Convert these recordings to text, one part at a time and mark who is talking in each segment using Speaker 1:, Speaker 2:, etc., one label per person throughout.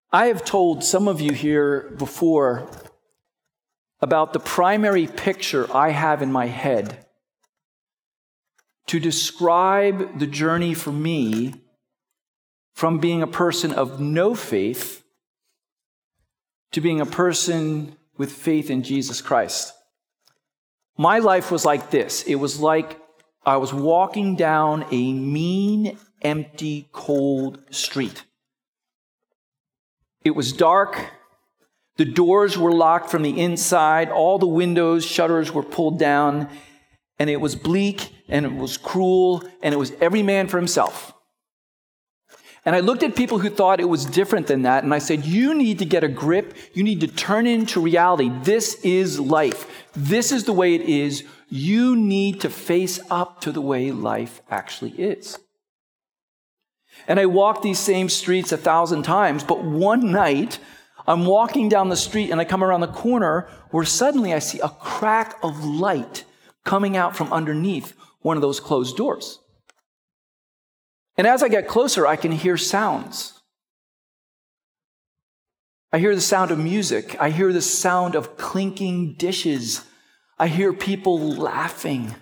Speaker 1: I have told some of you here before about the primary picture I have in my head to describe the journey for me from being a person of no faith to being a person with faith in Jesus Christ. My life was like this. It was like I was walking down a mean, empty, cold street. It was dark. The doors were locked from the inside. All the windows, shutters were pulled down. And it was bleak, and it was cruel, and it was every man for himself. And I looked at people who thought it was different than that, and I said, you need to get a grip. You need to turn into reality. This is life. This is the way it is. You need to face up to the way life actually is. And I walked these same streets 1,000 times, but one night, I'm walking down the street, and I come around the corner where suddenly I see a crack of light coming out from underneath one of those closed doors. And as I get closer, I can hear sounds. I hear the sound of music. I hear the sound of clinking dishes. I hear people laughing.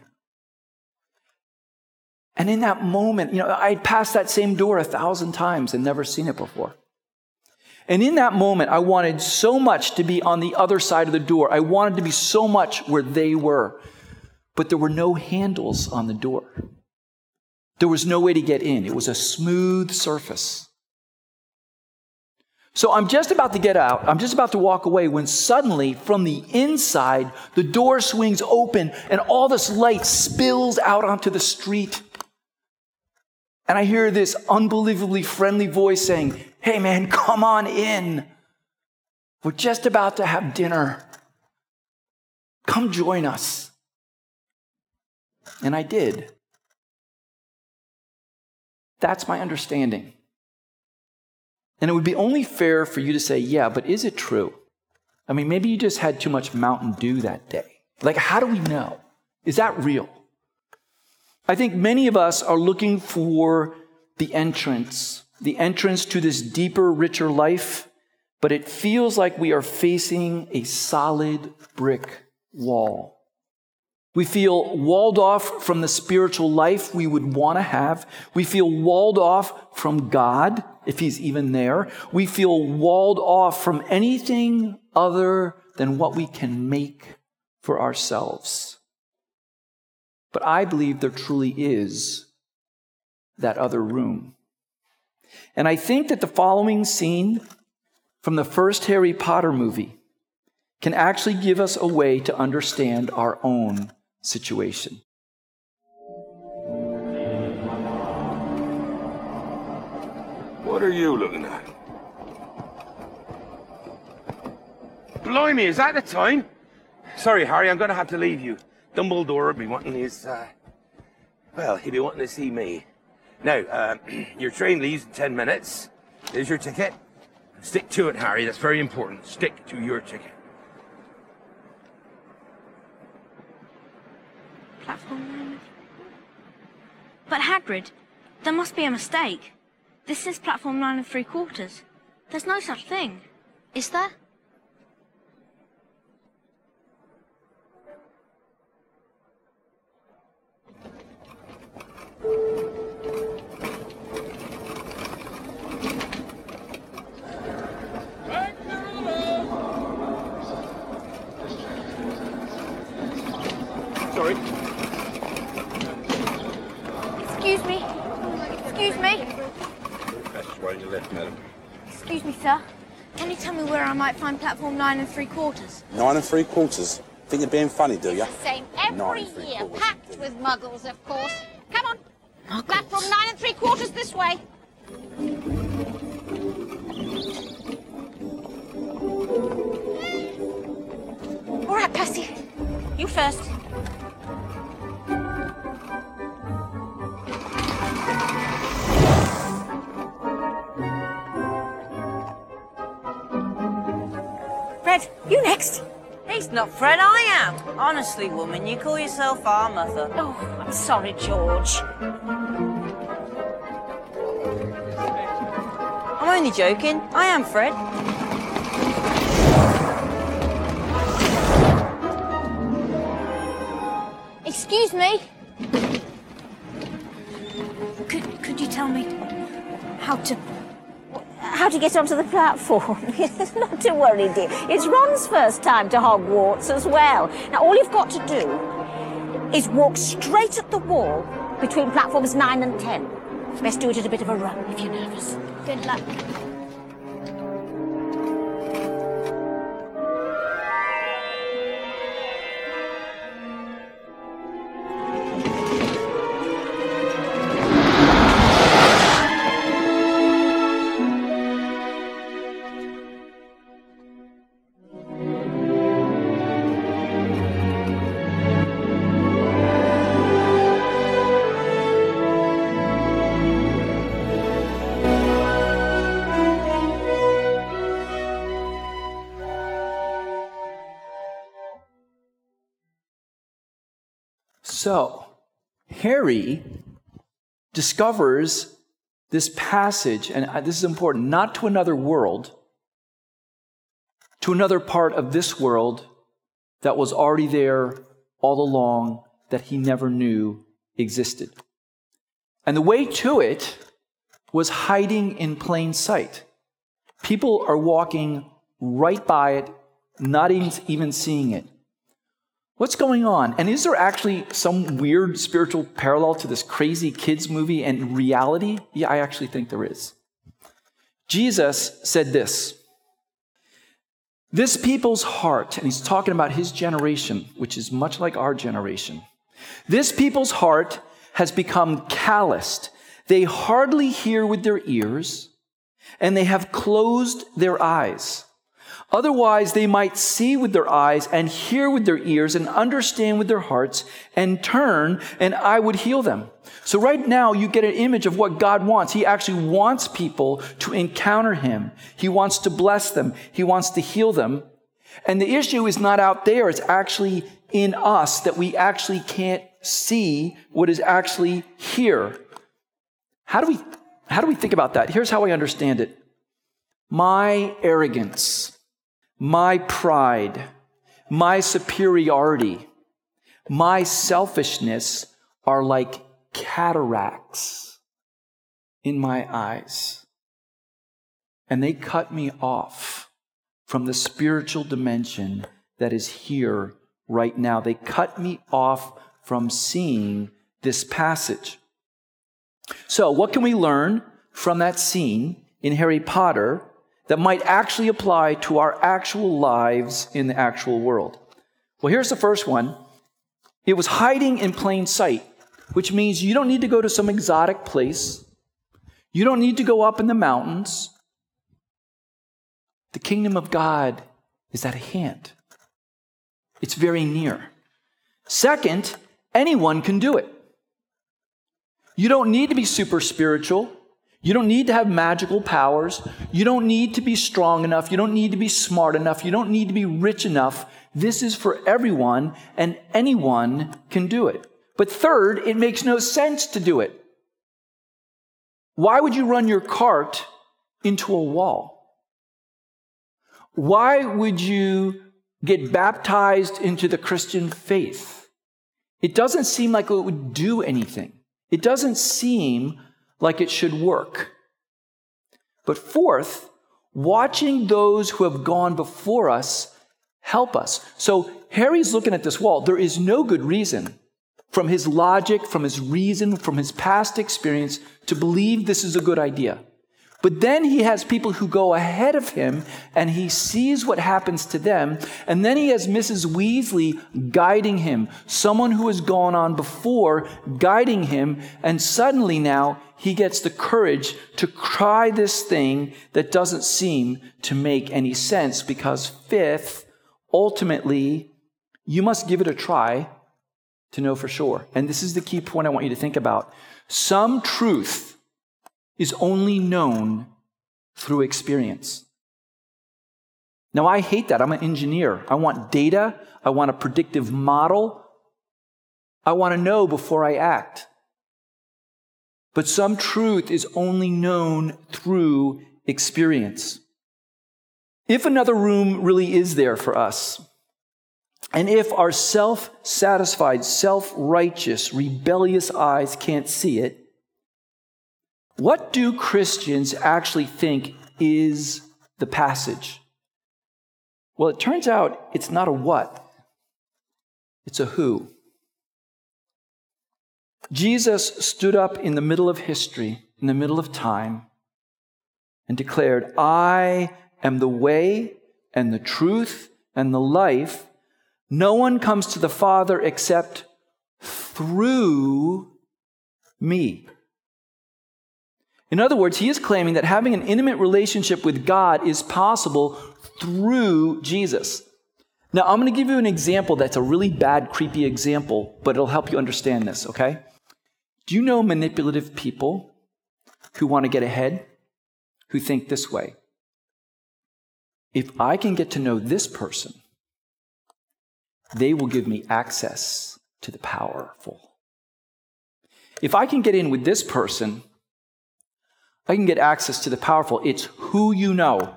Speaker 1: And in that moment, I'd passed that same door 1,000 times and never seen it before. And in that moment, I wanted so much to be on the other side of the door. I wanted to be so much where they were. But there were no handles on the door. There was no way to get in. It was a smooth surface. So I'm just about to get out. I'm just about to walk away when suddenly, from the inside, the door swings open and all this light spills out onto the street. And I hear this unbelievably friendly voice saying, "Hey man, come on in. We're just about to have dinner. Come join us." And I did. That's my understanding. And it would be only fair for you to say, yeah, but is it true? I mean, maybe you just had too much Mountain Dew that day. Like, how do we know? Is that real? I think many of us are looking for the entrance to this deeper, richer life, but it feels like we are facing a solid brick wall. We feel walled off from the spiritual life we would want to have. We feel walled off from God, if He's even there. We feel walled off from anything other than what we can make for ourselves. But I believe there truly is that other room. And I think that the following scene from the first Harry Potter movie can actually give us a way to understand our own situation.
Speaker 2: What are you looking at?
Speaker 3: Blimey, is that the time? Sorry, Harry, I'm going to have to leave you. Dumbledore will be wanting his, he'll be wanting to see me. Now, your train leaves in 10 minutes. There's your ticket. Stick to it, Harry. That's very important. Stick to your ticket.
Speaker 4: Platform 9. But Hagrid, there must be a mistake. This is platform 9 3/4. There's no such thing. Is there?
Speaker 3: Sorry.
Speaker 4: Excuse me.
Speaker 2: That's right, you left, madam.
Speaker 4: Excuse me, sir. Can you tell me where I might find platform 9 3/4?
Speaker 5: 9 3/4? Think you're being funny, do you?
Speaker 6: The same every year, packed with muggles, of course. Come on.
Speaker 4: Muggles.
Speaker 6: Platform 9 3/4 this way.
Speaker 4: All right, Percy. You first. Fred, you next.
Speaker 7: He's not Fred, I am. Honestly, woman, you call yourself our mother.
Speaker 4: Oh, I'm sorry, George.
Speaker 7: I only joking. I am Fred.
Speaker 6: Excuse me.
Speaker 4: Could you tell me how to
Speaker 6: get onto the platform? Not to worry, dear. It's Ron's first time to Hogwarts as well. Now, all you've got to do is walk straight at the wall between platforms 9 and 10. Best do it at a bit of a run if you're nervous.
Speaker 4: Good luck.
Speaker 1: So, Harry discovers this passage, and this is important, not to another world, to another part of this world that was already there all along that he never knew existed. And the way to it was hiding in plain sight. People are walking right by it, not even seeing it. What's going on? And is there actually some weird spiritual parallel to this crazy kids movie and reality? Yeah, I actually think there is. Jesus said this people's heart, and he's talking about his generation, which is much like our generation. This people's heart has become calloused. They hardly hear with their ears, and they have closed their eyes. Otherwise, they might see with their eyes and hear with their ears and understand with their hearts and turn, and I would heal them. So right now, you get an image of what God wants. He actually wants people to encounter him. He wants to bless them. He wants to heal them. And the issue is not out there. It's actually in us that we actually can't see what is actually here. How do we think about that? Here's how I understand it. My arrogance, my pride, my superiority, my selfishness are like cataracts in my eyes. And they cut me off from the spiritual dimension that is here right now. They cut me off from seeing this passage. So, what can we learn from that scene in Harry Potter that might actually apply to our actual lives in the actual world? Well, here's the first one. It was hiding in plain sight, which means you don't need to go to some exotic place. You don't need to go up in the mountains. The kingdom of God is at hand. It's very near. Second, anyone can do it. You don't need to be super spiritual. You don't need to have magical powers. You don't need to be strong enough. You don't need to be smart enough. You don't need to be rich enough. This is for everyone, and anyone can do it. But third, it makes no sense to do it. Why would you run your cart into a wall? Why would you get baptized into the Christian faith? It doesn't seem like it would do anything. It doesn't seem like it should work. But fourth, watching those who have gone before us help us. So Harry's looking at this wall. There is no good reason from his logic, from his reason, from his past experience to believe this is a good idea. But then he has people who go ahead of him, and he sees what happens to them. And then he has Mrs. Weasley guiding him, someone who has gone on before guiding him. And suddenly now he gets the courage to try this thing that doesn't seem to make any sense. Because fifth, ultimately, you must give it a try to know for sure. And this is the key point I want you to think about. Some truth is only known through experience. Now, I hate that. I'm an engineer. I want data. I want a predictive model. I want to know before I act. But some truth is only known through experience. If another room really is there for us, and if our self-satisfied, self-righteous, rebellious eyes can't see it, what do Christians actually think is the passage? Well, it turns out it's not a what, it's a who. Jesus stood up in the middle of history, in the middle of time, and declared, I am the way and the truth and the life. No one comes to the Father except through me. In other words, he is claiming that having an intimate relationship with God is possible through Jesus. Now, I'm going to give you an example that's a really bad, creepy example, but it'll help you understand this, okay? Do you know manipulative people who want to get ahead, who think this way? If I can get to know this person, they will give me access to the powerful. If I can get in with this person, I can get access to the powerful. It's who you know.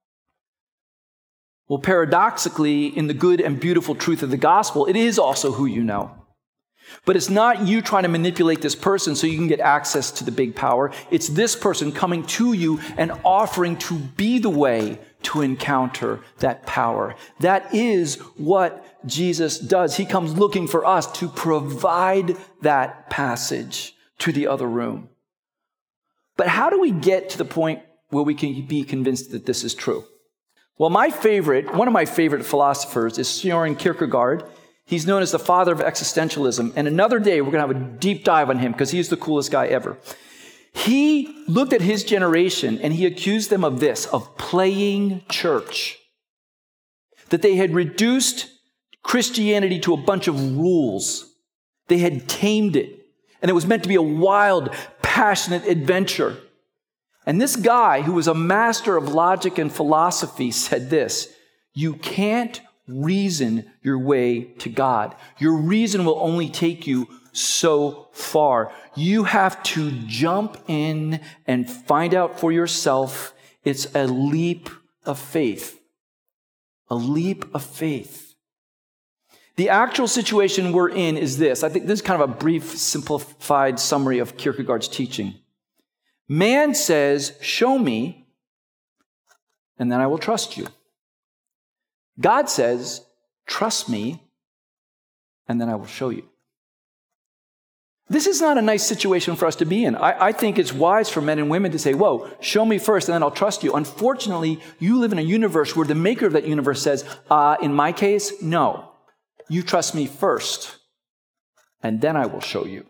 Speaker 1: Well, paradoxically, in the good and beautiful truth of the gospel, it is also who you know. But it's not you trying to manipulate this person so you can get access to the big power. It's this person coming to you and offering to be the way to encounter that power. That is what Jesus does. He comes looking for us to provide that passage to the other room. But how do we get to the point where we can be convinced that this is true? Well, one of my favorite philosophers is Søren Kierkegaard. He's known as the father of existentialism. And another day, we're going to have a deep dive on him because he's the coolest guy ever. He looked at his generation and he accused them of this, of playing church. That they had reduced Christianity to a bunch of rules. They had tamed it. And it was meant to be a wild, passionate adventure. And this guy, who was a master of logic and philosophy, said this: you can't reason your way to God. Your reason will only take you so far. You have to jump in and find out for yourself. It's a leap of faith. A leap of faith. The actual situation we're in is this. I think this is kind of a brief, simplified summary of Kierkegaard's teaching. Man says, show me, and then I will trust you. God says, trust me, and then I will show you. This is not a nice situation for us to be in. I think it's wise for men and women to say, whoa, show me first, and then I'll trust you. Unfortunately, you live in a universe where the maker of that universe says, in my case, no. You trust me first, and then I will show you.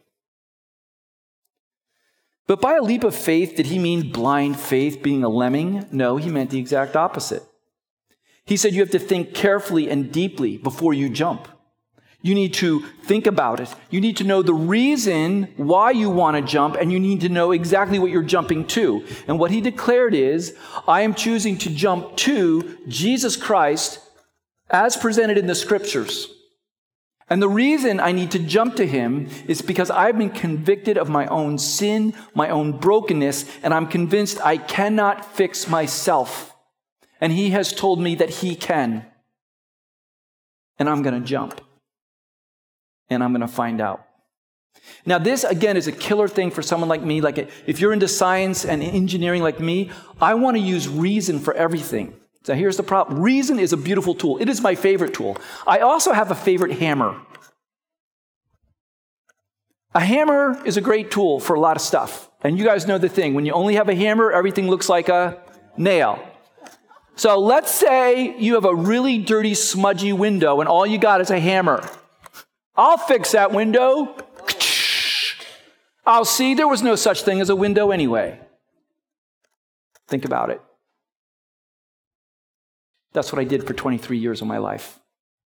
Speaker 1: But by a leap of faith, did he mean blind faith, being a lemming? No, he meant the exact opposite. He said you have to think carefully and deeply before you jump. You need to think about it. You need to know the reason why you want to jump, and you need to know exactly what you're jumping to. And what he declared is, I am choosing to jump to Jesus Christ as presented in the scriptures. And the reason I need to jump to him is because I've been convicted of my own sin, my own brokenness, and I'm convinced I cannot fix myself. And he has told me that he can. And I'm going to jump. And I'm going to find out. Now, this, again, is a killer thing for someone like me. Like, if you're into science and engineering like me, I want to use reason for everything. So here's the problem. Reason is a beautiful tool. It is my favorite tool. I also have a favorite hammer. A hammer is a great tool for a lot of stuff. And you guys know the thing. When you only have a hammer, everything looks like a nail. So let's say you have a really dirty, smudgy window and all you got is a hammer. I'll fix that window. I'll see there was no such thing as a window anyway. Think about it. That's what I did for 23 years of my life.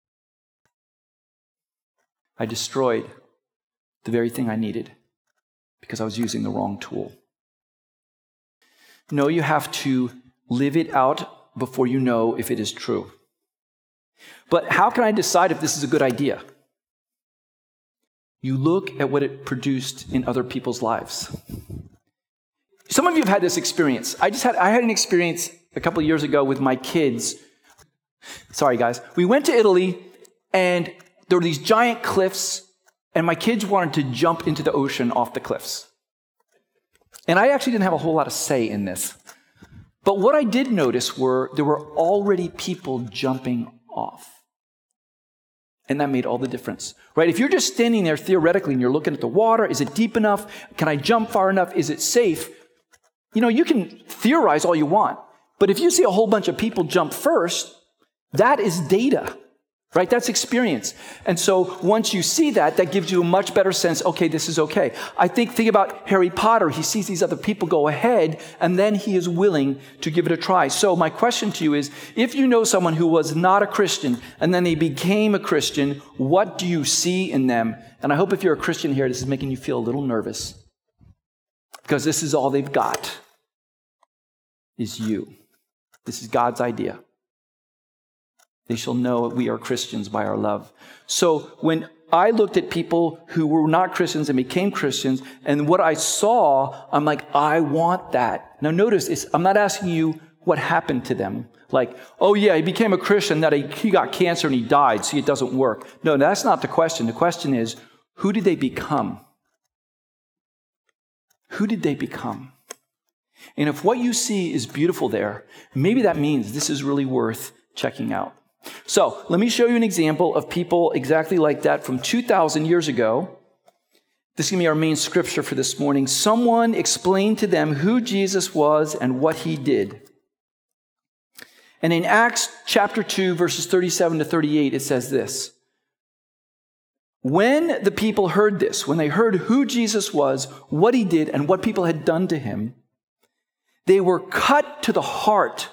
Speaker 1: I destroyed the very thing I needed because I was using the wrong tool. No, you have to live it out before you know if it is true. But how can I decide if this is a good idea? You look at what it produced in other people's lives. Some of you have had this experience. I had an experience a couple of years ago with my kids. Sorry, guys. We went to Italy, and there were these giant cliffs, and my kids wanted to jump into the ocean off the cliffs. And I actually didn't have a whole lot of say in this. But what I did notice were there were already people jumping off. And that made all the difference, right? If you're just standing there theoretically and you're looking at the water, is it deep enough? Can I jump far enough? Is it safe? You know, you can theorize all you want. But if you see a whole bunch of people jump first, that is data, right? That's experience. And so once you see that, that gives you a much better sense, okay, this is okay. Think about Harry Potter. He sees these other people go ahead, and then he is willing to give it a try. So my question to you is, if you know someone who was not a Christian, and then they became a Christian, what do you see in them? And I hope if you're a Christian here, this is making you feel a little nervous, because this is all they've got, is you. This is God's idea. They shall know we are Christians by our love. So when I looked at people who were not Christians and became Christians, and what I saw, I'm like, I want that. Now notice, I'm not asking you what happened to them. Like, oh yeah, he became a Christian, that he got cancer and he died, so it doesn't work. No, that's not the question. The question is, who did they become? Who did they become? And if what you see is beautiful there, maybe that means this is really worth checking out. So let me show you an example of people exactly like that from 2,000 years ago. This is going to be our main scripture for this morning. Someone explained to them who Jesus was and what he did. And in Acts chapter 2, verses 37 to 38, it says this. When the people heard this, when they heard who Jesus was, what he did, and what people had done to him, they were cut to the heart.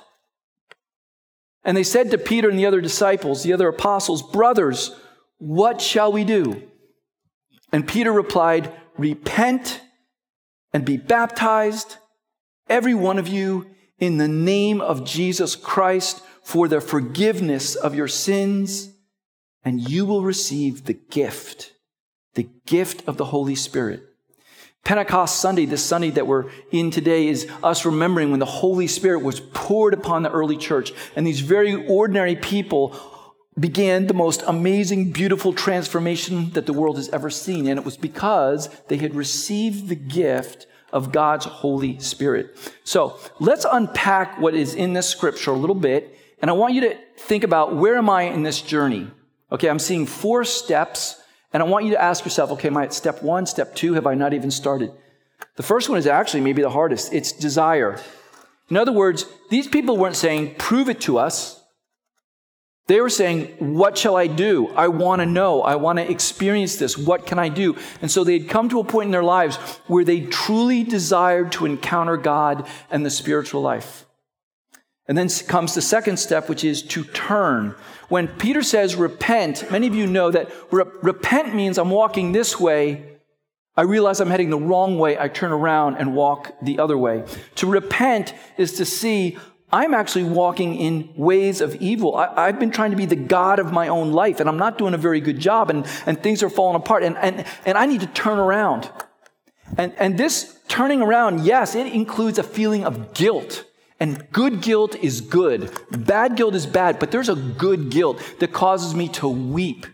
Speaker 1: And they said to Peter and the other disciples, the other apostles, brothers, what shall we do? And Peter replied, repent and be baptized, every one of you, in the name of Jesus Christ for the forgiveness of your sins, and you will receive the gift of the Holy Spirit. Pentecost Sunday, this Sunday that we're in today, is us remembering when the Holy Spirit was poured upon the early church, and these very ordinary people began the most amazing, beautiful transformation that the world has ever seen. And it was because they had received the gift of God's Holy Spirit. So let's unpack what is in this scripture a little bit. And I want you to think about, where am I in this journey? Okay, I'm seeing 4 steps. And I want you to ask yourself, okay, am I at step 1, step 2? Have I not even started? The first one is actually maybe the hardest. It's desire. In other words, these people weren't saying, prove it to us. They were saying, what shall I do? I want to know. I want to experience this. What can I do? And so they'd come to a point in their lives where they truly desired to encounter God and the spiritual life. And then comes the second step, which is to turn. When Peter says repent, many of you know that repent means I'm walking this way. I realize I'm heading the wrong way. I turn around and walk the other way. To repent is to see I'm actually walking in ways of evil. I've been trying to be the God of my own life, and I'm not doing a very good job, and things are falling apart, and I need to turn around. And this turning around, yes, it includes a feeling of guilt. And good guilt is good. Bad guilt is bad, but there's a good guilt that causes me to weep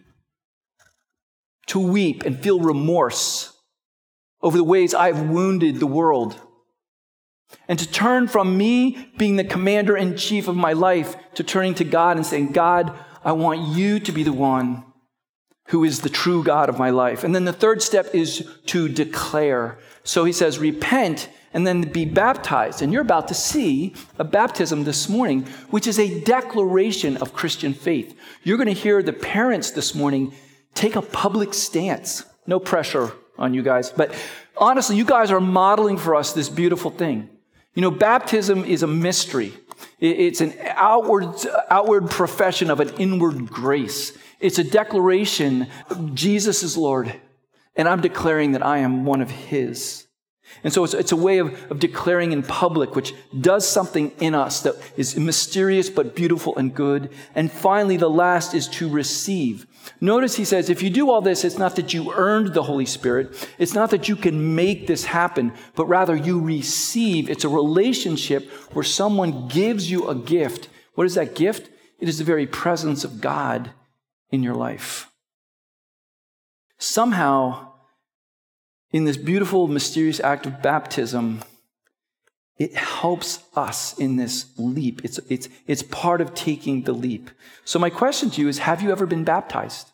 Speaker 1: and feel remorse over the ways I've wounded the world. And to turn from me being the commander-in-chief of my life to turning to God and saying, God, I want you to be the one who is the true God of my life. And then the third step is to declare. So he says, repent, and then be baptized. And you're about to see a baptism this morning, which is a declaration of Christian faith. You're going to hear the parents this morning take a public stance. No pressure on you guys. But honestly, you guys are modeling for us this beautiful thing. You know, baptism is a mystery. It's an outward profession of an inward grace. It's a declaration, Jesus is Lord, and I'm declaring that I am one of his. And so it's a way of declaring in public, which does something in us that is mysterious but beautiful and good. And finally, the last is to receive. Notice he says, if you do all this, it's not that you earned the Holy Spirit. It's not that you can make this happen, but rather you receive. It's a relationship where someone gives you a gift. What is that gift? It is the very presence of God in your life. Somehow, in this beautiful, mysterious act of baptism, it helps us in this leap. It's part of taking the leap. So my question to you is, have you ever been baptized?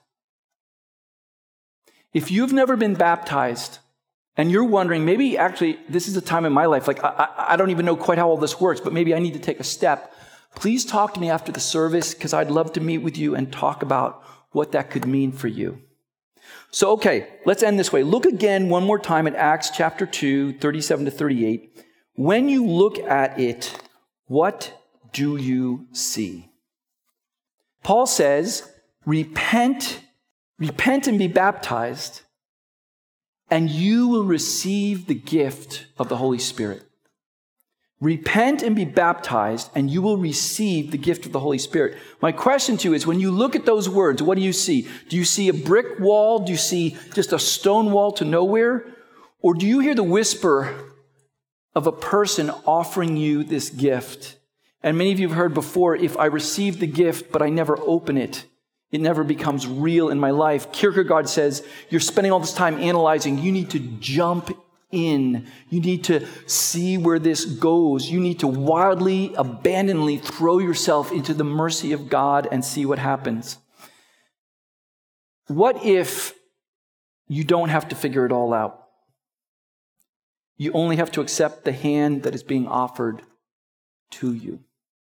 Speaker 1: If you've never been baptized, and you're wondering, maybe actually this is a time in my life, like I don't even know quite how all this works, but maybe I need to take a step, please talk to me after the service, because I'd love to meet with you and talk about what that could mean for you. So, okay, let's end this way. Look again one more time at Acts chapter 2, 37 to 38. When you look at it, what do you see? Paul says, repent and be baptized, and you will receive the gift of the Holy Spirit. Repent and be baptized, and you will receive the gift of the Holy Spirit. My question to you is, when you look at those words, what do you see? Do you see a brick wall? Do you see just a stone wall to nowhere? Or do you hear the whisper of a person offering you this gift? And many of you have heard before, if I receive the gift, but I never open it, it never becomes real in my life. Kierkegaard says, you're spending all this time analyzing. You need to jump in. You need to see where this goes. You need to wildly, abandonedly throw yourself into the mercy of God and see what happens. What if you don't have to figure it all out? You only have to accept the hand that is being offered to you.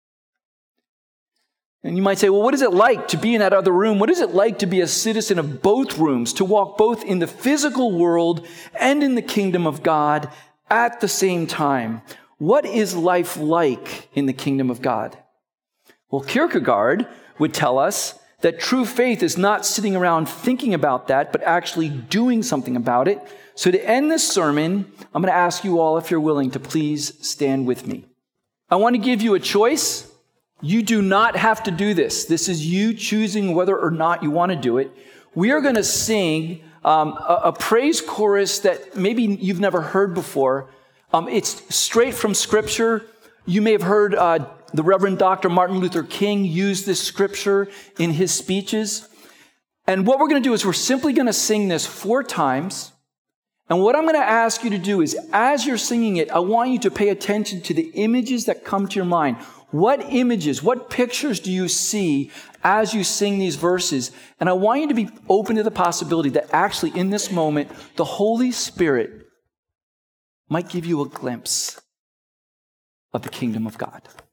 Speaker 1: And you might say, well, what is it like to be in that other room? What is it like to be a citizen of both rooms, to walk both in the physical world and in the kingdom of God at the same time? What is life like in the kingdom of God? Well, Kierkegaard would tell us that true faith is not sitting around thinking about that, but actually doing something about it. So to end this sermon, I'm going to ask you all, if you're willing, to please stand with me. I want to give you a choice. You do not have to do this. This is you choosing whether or not you want to do it. We are going to sing a praise chorus that maybe you've never heard before. It's straight from Scripture. You may have heard the Reverend Dr. Martin Luther King use this Scripture in his speeches. And what we're going to do is we're simply going to sing this 4 times. And what I'm going to ask you to do is, as you're singing it, I want you to pay attention to the images that come to your mind. What images, what pictures do you see as you sing these verses? And I want you to be open to the possibility that actually in this moment, the Holy Spirit might give you a glimpse of the kingdom of God.